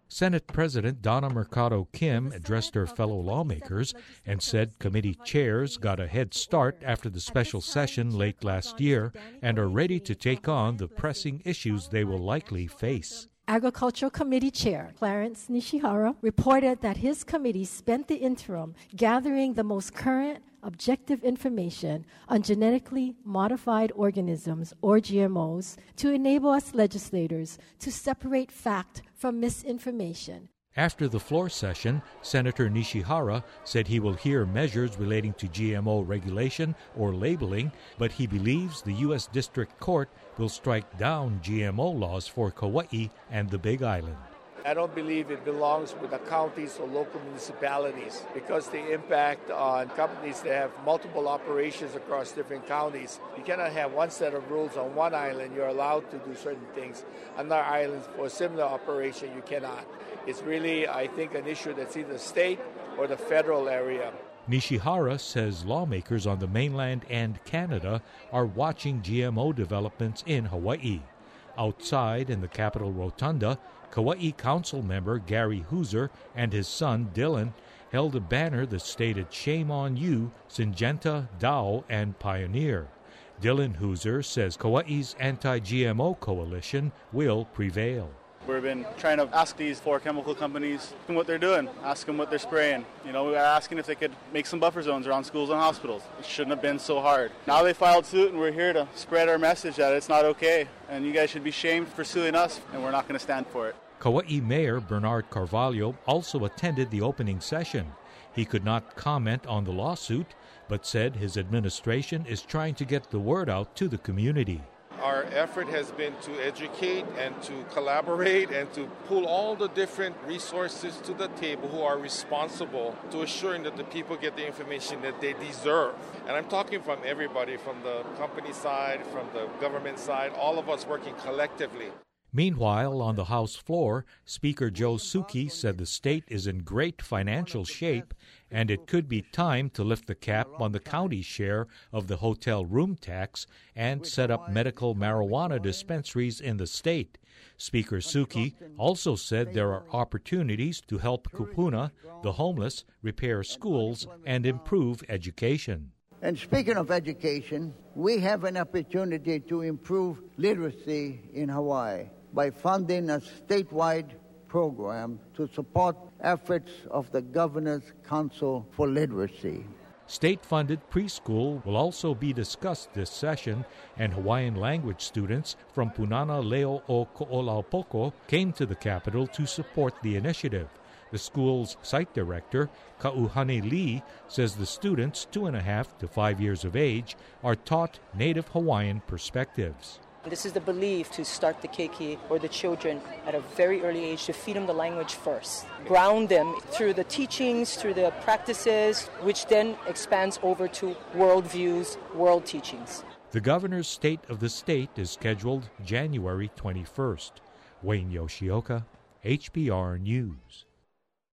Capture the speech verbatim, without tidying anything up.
Senate President Donna Mercado Kim addressed her fellow lawmakers and said committee chairs got a head start after the special session late last year and are ready to take on the pressing issues they will likely face. Agricultural Committee Chair Clarence Nishihara reported that his committee spent the interim gathering the most current, objective information on genetically modified organisms, or G M Os, to enable us legislators to separate fact from misinformation. After the floor session, Senator Nishihara said he will hear measures relating to G M O regulation or labeling, but he believes the U S District Court will strike down G M O laws for Kauai and the Big Island. I don't believe it belongs with the counties or local municipalities because the impact on companies that have multiple operations across different counties. You cannot have one set of rules on one island. You're allowed to do certain things. On another island, for a similar operation, you cannot. It's really, I think, an issue that's either state or the federal area. Nishihara says lawmakers on the mainland and Canada are watching G M O developments in Hawaii. Outside in the Capitol Rotunda, Kauai Council member Gary Hooser and his son Dylan held a banner that stated "Shame on you, Syngenta, Dow, and Pioneer." Dylan Hooser says Kauai's anti-G M O coalition will prevail. We've been trying to ask these four chemical companies what they're doing, ask them what they're spraying. You know, we were asking if they could make some buffer zones around schools and hospitals. It shouldn't have been so hard. Now they filed suit and we're here to spread our message that it's not okay. And you guys should be shamed for suing us, and we're not going to stand for it. Kauai Mayor Bernard Carvalho also attended the opening session. He could not comment on the lawsuit, but said his administration is trying to get the word out to the community. Our effort has been to educate and to collaborate and to pull all the different resources to the table who are responsible to assuring that the people get the information that they deserve. And I'm talking from everybody, from the company side, from the government side, all of us working collectively. Meanwhile, on the House floor, Speaker Joe Souki said the state is in great financial shape and it could be time to lift the cap on the county's share of the hotel room tax and set up medical marijuana dispensaries in the state. Speaker Souki also said there are opportunities to help kupuna, the homeless, repair schools, and improve education. And speaking of education, we have an opportunity to improve literacy in Hawaii by funding a statewide program to support efforts of the Governor's Council for Literacy. State-funded preschool will also be discussed this session, and Hawaiian language students from Punana Leo o Ko'olaupoko came to the capital to support the initiative. The school's site director, Ka'uhane Lee, says the students, two and a half to five years of age, are taught Native Hawaiian perspectives. This is the belief to start the keiki, or the children, at a very early age, to feed them the language first. Ground them through the teachings, through the practices, which then expands over to worldviews, world teachings. The governor's State of the State is scheduled January twenty-first. Wayne Yoshioka, H B R News.